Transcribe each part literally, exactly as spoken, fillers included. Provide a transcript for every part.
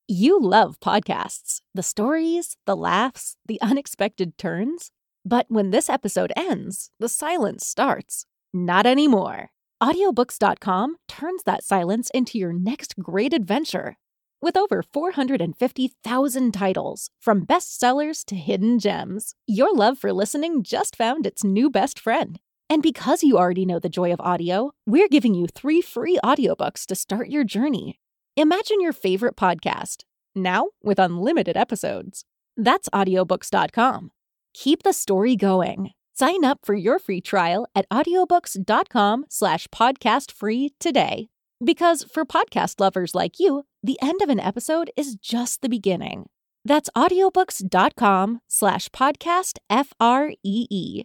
You love podcasts, the stories, the laughs, the unexpected turns. But when this episode ends, the silence starts. Not anymore. Audiobooks dot com turns that silence into your next great adventure. With over four hundred fifty thousand titles, from bestsellers to hidden gems, your love for listening just found its new best friend. And because you already know the joy of audio, we're giving you three free audiobooks to start your journey. Imagine your favorite podcast, now with unlimited episodes. That's audiobooks dot com. Keep the story going. Sign up for your free trial at audiobooks dot com slash podcast free today. Because for podcast lovers like you, the end of an episode is just the beginning. That's audiobooks dot com slash podcast F R E E.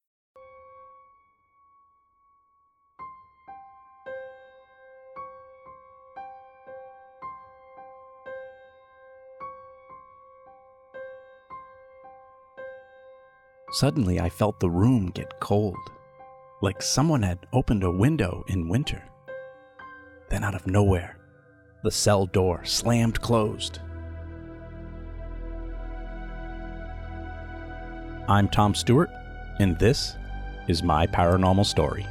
Suddenly, I felt the room get cold, like someone had opened a window in winter. Then out of nowhere, the cell door slammed closed. I'm Tom Stewart, and this is my paranormal story.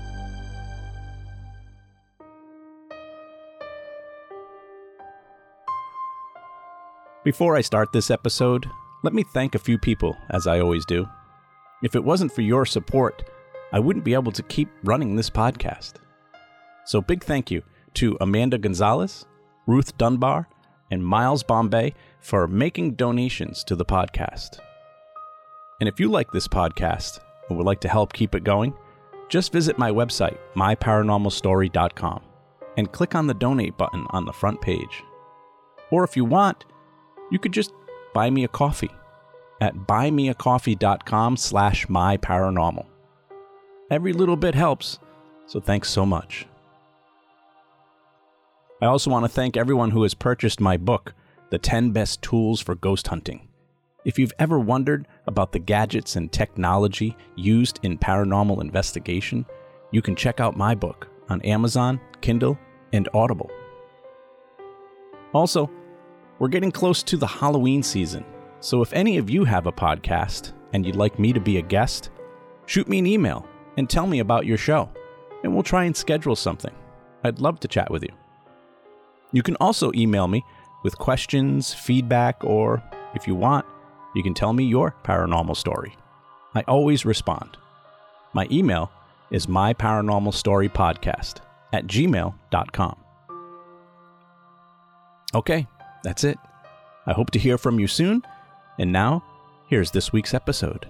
Before I start this episode, let me thank a few people, as I always do. If it wasn't for your support, I wouldn't be able to keep running this podcast. So big thank you to Amanda Gonzalez, Ruth Dunbar, and Miles Bombay for making donations to the podcast. And if you like this podcast and would like to help keep it going, just visit my website, my paranormal story dot com, and click on the donate button on the front page. Or if you want, you could just buy me a coffee at buymeacoffee dot com slash my paranormal. Every little bit helps, so thanks so much. I also want to thank everyone who has purchased my book, The ten Best Tools for Ghost Hunting. If you've ever wondered about the gadgets and technology used in paranormal investigation, you can check out my book on Amazon, Kindle, and Audible. Also, we're getting close to the Halloween season, so if any of you have a podcast and you'd like me to be a guest, shoot me an email and tell me about your show, and we'll try and schedule something. I'd love to chat with you. You can also email me with questions, feedback, or if you want, you can tell me your paranormal story. I always respond. My email is myparanormalstorypodcast at gmail dot com. Okay. That's it. I hope to hear from you soon. And now, here's this week's episode.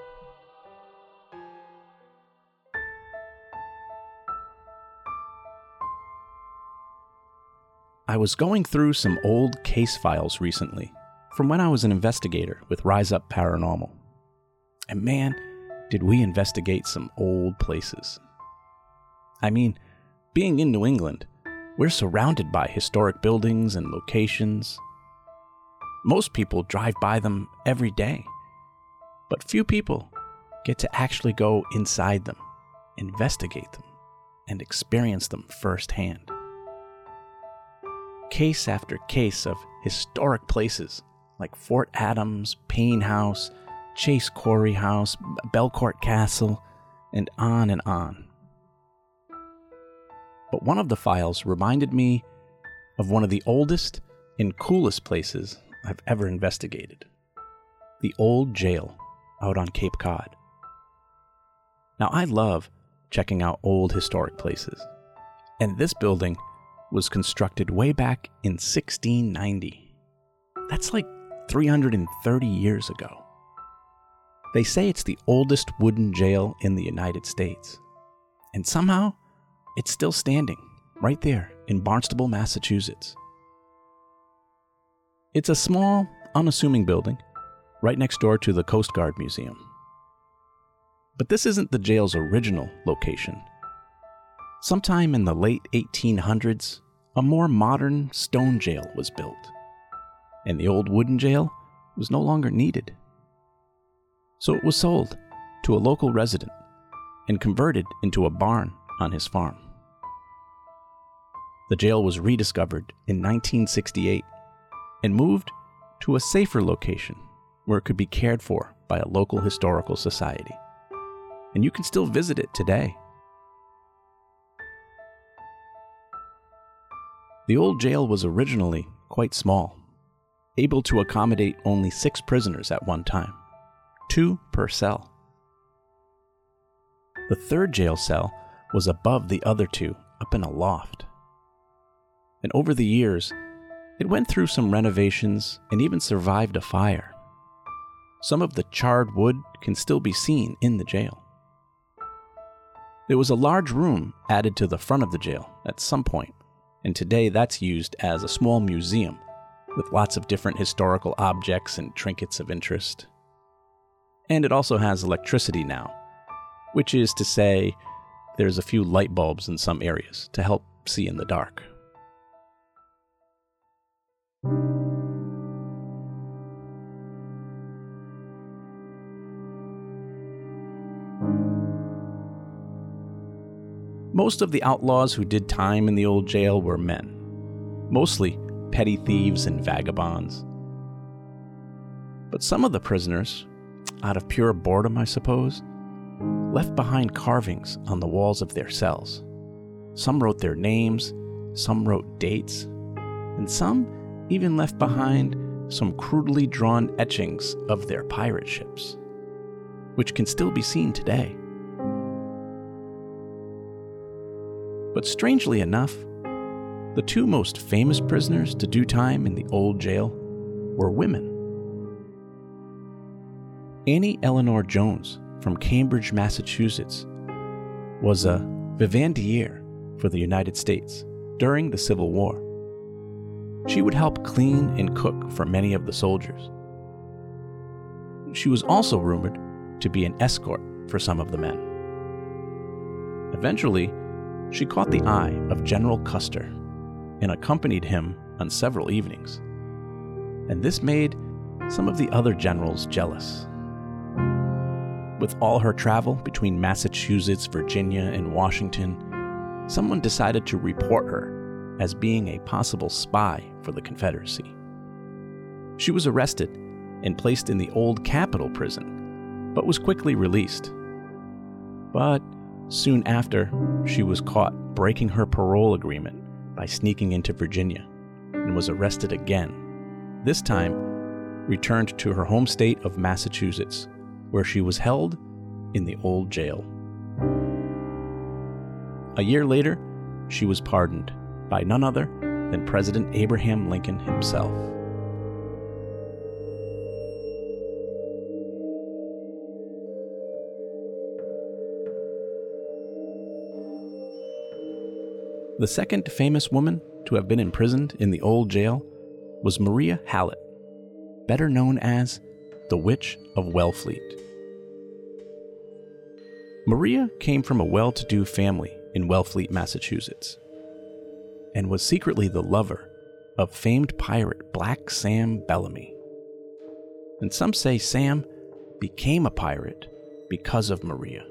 I was going through some old case files recently from when I was an investigator with Rise Up Paranormal. And man, did we investigate some old places. I mean, being in New England, we're surrounded by historic buildings and locations. Most people drive by them every day, but few people get to actually go inside them, investigate them, and experience them firsthand. Case after case of historic places like Fort Adams, Payne House, Chase Quarry House, Belcourt Castle, and on and on. But one of the files reminded me of one of the oldest and coolest places I've ever investigated. The old jail out on Cape Cod. Now, I love checking out old historic places, and this building was constructed way back in sixteen ninety. That's like three hundred thirty years ago. They say it's the oldest wooden jail in the United States, and somehow it's still standing right there in Barnstable, Massachusetts. It's a small, unassuming building right next door to the Coast Guard Museum. But this isn't the jail's original location. Sometime in the late eighteen hundreds, a more modern stone jail was built, and the old wooden jail was no longer needed. So it was sold to a local resident and converted into a barn on his farm. The jail was rediscovered in nineteen sixty-eight and moved to a safer location where it could be cared for by a local historical society. And you can still visit it today. The old jail was originally quite small, able to accommodate only six prisoners at one time, two per cell. The third jail cell was above the other two, up in a loft. And over the years, it went through some renovations and even survived a fire. Some of the charred wood can still be seen in the jail. There was a large room added to the front of the jail at some point, and today that's used as a small museum with lots of different historical objects and trinkets of interest. And it also has electricity now, which is to say there's a few light bulbs in some areas to help see in the dark. Most of the outlaws who did time in the old jail were men, mostly petty thieves and vagabonds. But some of the prisoners, out of pure boredom I suppose, left behind carvings on the walls of their cells. Some wrote their names, some wrote dates, and some even left behind some crudely drawn etchings of their pirate ships, which can still be seen today. But strangely enough, the two most famous prisoners to do time in the old jail were women. Annie Eleanor Jones from Cambridge, Massachusetts, was a vivandière for the United States during the Civil War. She would help clean and cook for many of the soldiers. She was also rumored to be an escort for some of the men. Eventually, she caught the eye of General Custer and accompanied him on several evenings. And this made some of the other generals jealous. With all her travel between Massachusetts, Virginia, and Washington, someone decided to report her as being a possible spy for the Confederacy. She was arrested and placed in the old Capitol prison, but was quickly released. But soon after, she was caught breaking her parole agreement by sneaking into Virginia and was arrested again, this time returned to her home state of Massachusetts, where she was held in the old jail. A year later, she was pardoned by none other than President Abraham Lincoln himself. The second famous woman to have been imprisoned in the old jail was Maria Hallett, better known as the Witch of Wellfleet. Maria came from a well-to-do family in Wellfleet, Massachusetts, and was secretly the lover of famed pirate Black Sam Bellamy. And some say Sam became a pirate because of Maria.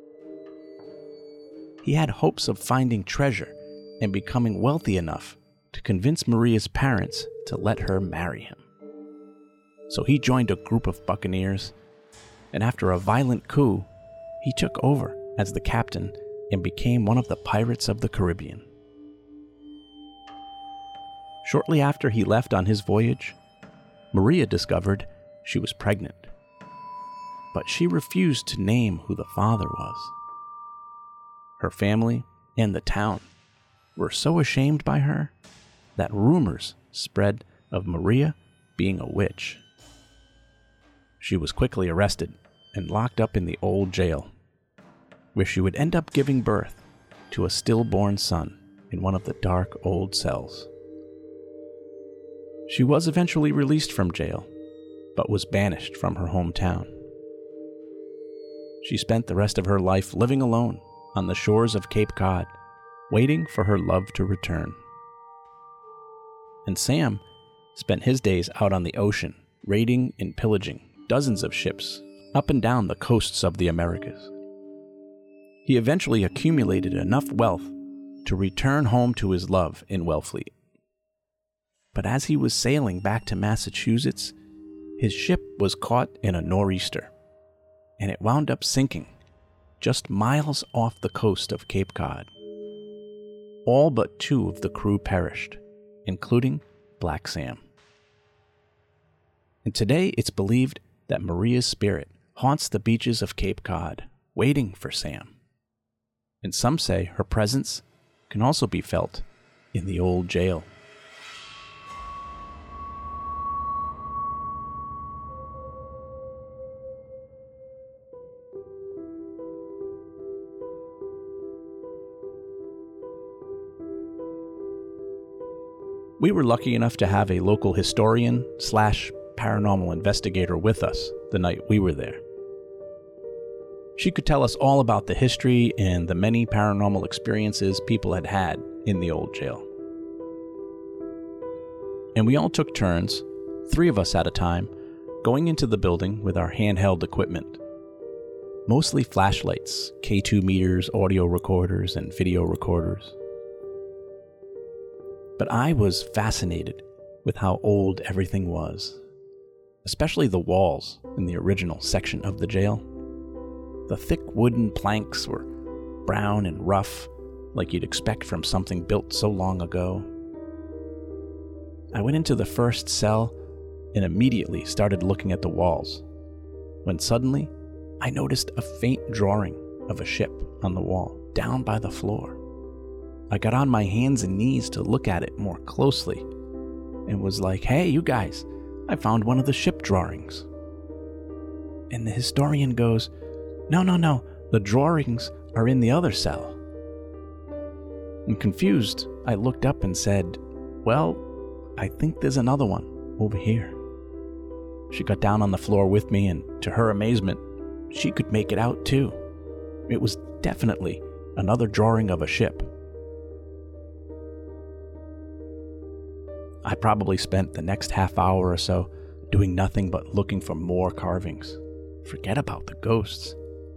He had hopes of finding treasure and becoming wealthy enough to convince Maria's parents to let her marry him. So he joined a group of buccaneers, and after a violent coup, he took over as the captain and became one of the pirates of the Caribbean. Shortly after he left on his voyage, Maria discovered she was pregnant, but she refused to name who the father was. Her family and the town were so ashamed by her that rumors spread of Maria being a witch. She was quickly arrested and locked up in the old jail, where she would end up giving birth to a stillborn son in one of the dark old cells. She was eventually released from jail, but was banished from her hometown. She spent the rest of her life living alone on the shores of Cape Cod, waiting for her love to return. And Sam spent his days out on the ocean, raiding and pillaging dozens of ships up and down the coasts of the Americas. He eventually accumulated enough wealth to return home to his love in Wellfleet. But as he was sailing back to Massachusetts, his ship was caught in a nor'easter, and it wound up sinking just miles off the coast of Cape Cod. All but two of the crew perished, including Black Sam. And today it's believed that Maria's spirit haunts the beaches of Cape Cod, waiting for Sam. And some say her presence can also be felt in the old jail. We were lucky enough to have a local historian slash paranormal investigator with us the night we were there. She could tell us all about the history and the many paranormal experiences people had had in the old jail. And we all took turns, three of us at a time, going into the building with our handheld equipment. Mostly flashlights, K two meters, audio recorders, and video recorders. But I was fascinated with how old everything was, especially the walls in the original section of the jail. The thick wooden planks were brown and rough, like you'd expect from something built so long ago. I went into the first cell and immediately started looking at the walls, when suddenly I noticed a faint drawing of a ship on the wall, down by the floor. I got on my hands and knees to look at it more closely and was like, "Hey, you guys, I found one of the ship drawings." And the historian goes, no, no, no, the drawings are in the other cell. And confused, I looked up and said, "Well, I think there's another one over here." She got down on the floor with me, and to her amazement, she could make it out too. It was definitely another drawing of a ship. I probably spent the next half hour or so doing nothing but looking for more carvings. Forget about the ghosts.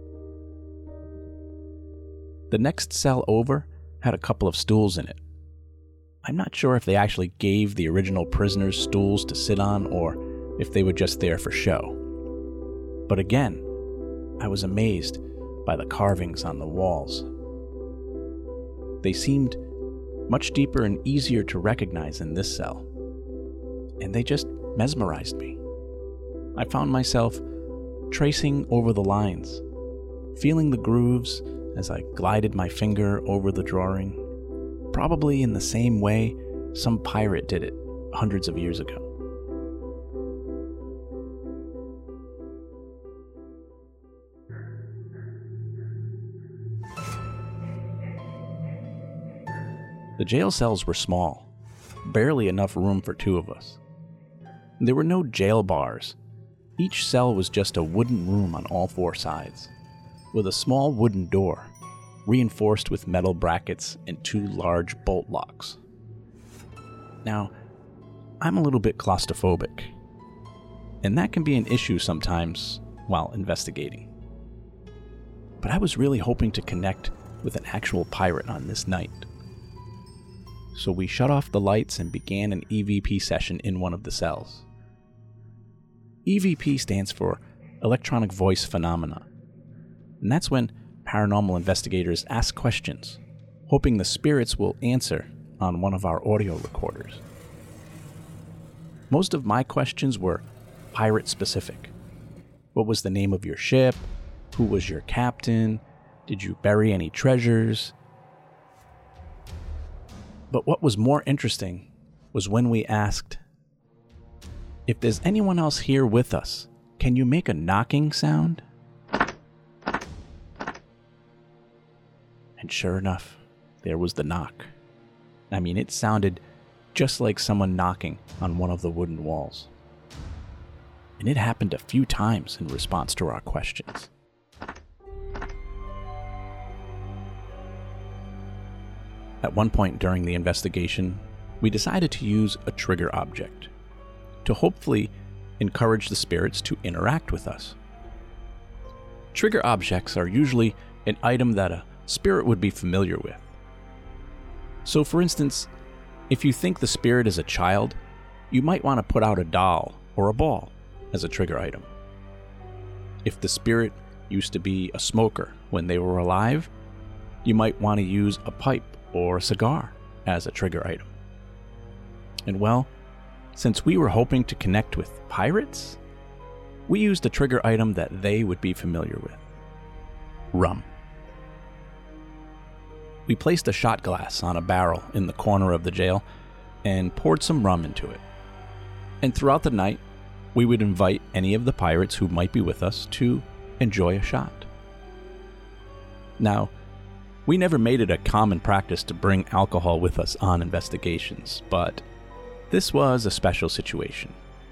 The next cell over had a couple of stools in it. I'm not sure if they actually gave the original prisoners stools to sit on or if they were just there for show. But again, I was amazed by the carvings on the walls. They seemed much deeper and easier to recognize in this cell, and they just mesmerized me. I found myself tracing over the lines, feeling the grooves as I glided my finger over the drawing, probably in the same way some pirate did it hundreds of years ago. The jail cells were small, barely enough room for two of us. There were no jail bars. Each cell was just a wooden room on all four sides, with a small wooden door, reinforced with metal brackets and two large bolt locks. Now, I'm a little bit claustrophobic, and that can be an issue sometimes while investigating. But I was really hoping to connect with an actual pirate on this night. So we shut off the lights and began an E V P session in one of the cells. E V P stands for Electronic Voice Phenomena, and that's when paranormal investigators ask questions, hoping the spirits will answer on one of our audio recorders. Most of my questions were pirate-specific. What was the name of your ship? Who was your captain? Did you bury any treasures? But what was more interesting was when we asked, "If there's anyone else here with us, can you make a knocking sound?" And sure enough, there was the knock. I mean, it sounded just like someone knocking on one of the wooden walls. And it happened a few times in response to our questions. At one point during the investigation, we decided to use a trigger object to hopefully encourage the spirits to interact with us. Trigger objects are usually an item that a spirit would be familiar with. So for instance, if you think the spirit is a child you might want to put out a doll or a ball as a trigger item. If the spirit used to be a smoker when they were alive, you might want to use a pipe or a cigar as a trigger item. And well, since we were hoping to connect with pirates, we used a trigger item that they would be familiar with: rum. We placed a shot glass on a barrel in the corner of the jail and poured some rum into it. And throughout the night, we would invite any of the pirates who might be with us to enjoy a shot. Now, we never made it a common practice to bring alcohol with us on investigations, but this was a special situation.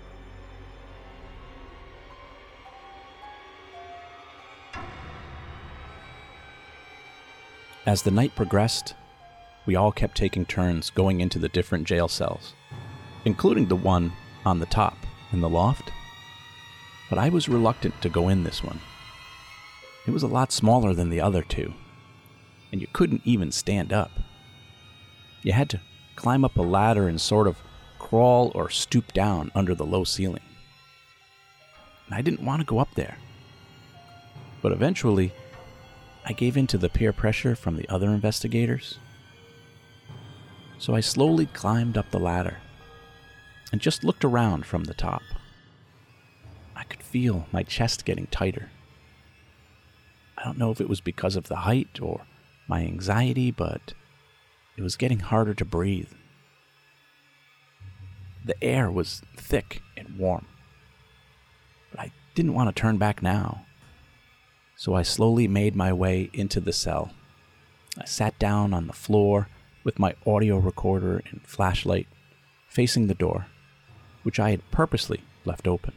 As the night progressed, we all kept taking turns going into the different jail cells, including the one on the top in the loft. But I was reluctant to go in this one. It was a lot smaller than the other two, and you couldn't even stand up. You had to climb up a ladder and sort of crawl or stoop down under the low ceiling. And I didn't want to go up there. But eventually, I gave in to the peer pressure from the other investigators. So I slowly climbed up the ladder and just looked around from the top. I could feel my chest getting tighter. I don't know if it was because of the height or my anxiety, but it was getting harder to breathe. The air was thick and warm, but I didn't want to turn back now. So I slowly made my way into the cell. I sat down on the floor with my audio recorder and flashlight facing the door, which I had purposely left open.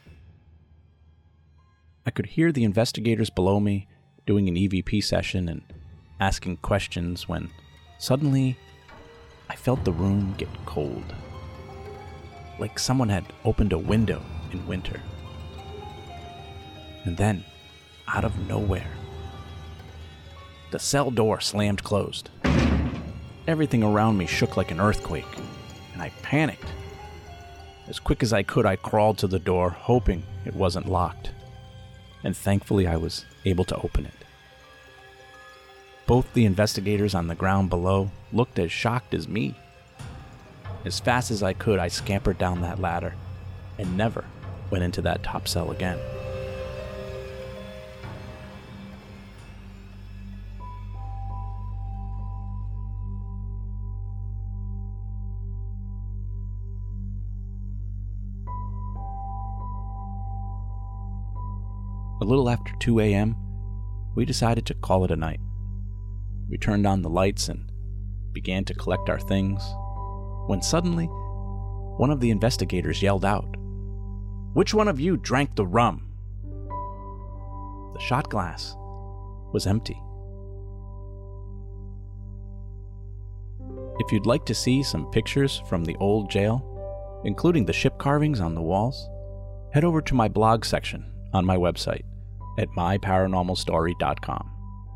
I could hear the investigators below me doing an E V P session and asking questions when suddenly I felt the room get cold, like someone had opened a window in winter. And then, out of nowhere, the cell door slammed closed. Everything around me shook like an earthquake, and I panicked. As quick as I could, I crawled to the door, hoping it wasn't locked, and thankfully I was able to open it. Both the investigators on the ground below looked as shocked as me. As fast as I could, I scampered down that ladder and never went into that top cell again. A little after two a.m., we decided to call it a night. We turned on the lights and began to collect our things, when suddenly, one of the investigators yelled out, "Which one of you drank the rum?" The shot glass was empty. If you'd like to see some pictures from the old jail, including the ship carvings on the walls, head over to my blog section on my website at my paranormal story dot com.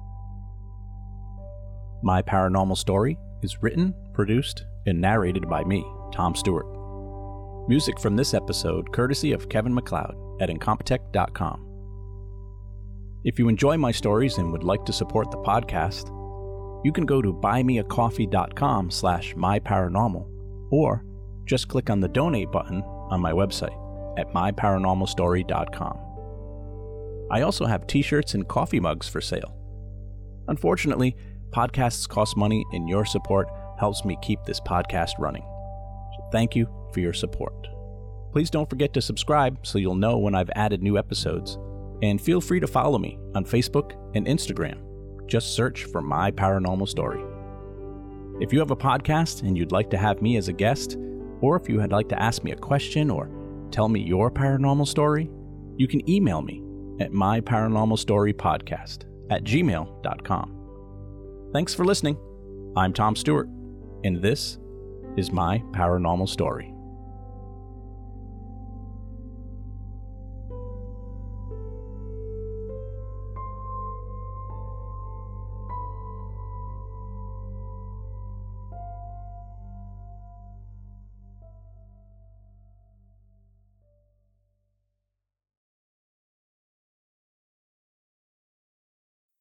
My Paranormal Story is written, produced, and narrated by me, Tom Stewart. Music from this episode courtesy of Kevin MacLeod at incompetech dot com. If you enjoy my stories and would like to support the podcast, you can go to buymeacoffee dot com slash myparanormal, or just click on the donate button on my website at my paranormal story dot com. I also have t-shirts and coffee mugs for sale. Unfortunately, podcasts cost money, and your support helps me keep this podcast running. So thank you for your support. Please don't forget to subscribe so you'll know when I've added new episodes, and feel free to follow me on Facebook and Instagram. Just search for My Paranormal Story. If you have a podcast and you'd like to have me as a guest, or if you would like to ask me a question or tell me your paranormal story, you can email me at myparanormalstorypodcast at gmail dot com. Thanks for listening. I'm Tom Stewart, and this is My Paranormal Story.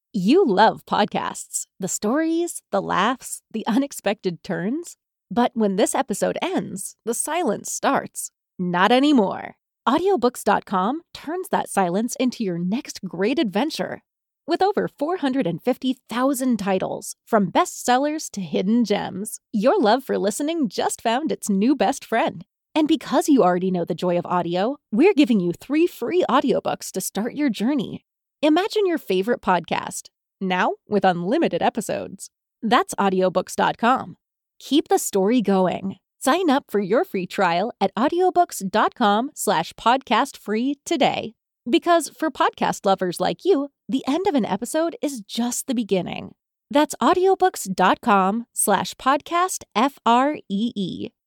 You love podcasts, the stories, the laughs, the unexpected turns. But when this episode ends, the silence starts. Not anymore. Audiobooks dot com turns that silence into your next great adventure. With over four hundred fifty thousand titles, from bestsellers to hidden gems, your love for listening just found its new best friend. And because you already know the joy of audio, we're giving you three free audiobooks to start your journey. Imagine your favorite podcast, now with unlimited episodes. That's audiobooks dot com. Keep the story going. Sign up for your free trial at audiobooks dot com slash podcast free today. Because for podcast lovers like you, the end of an episode is just the beginning. That's audiobooks dot com slash podcast F R E E.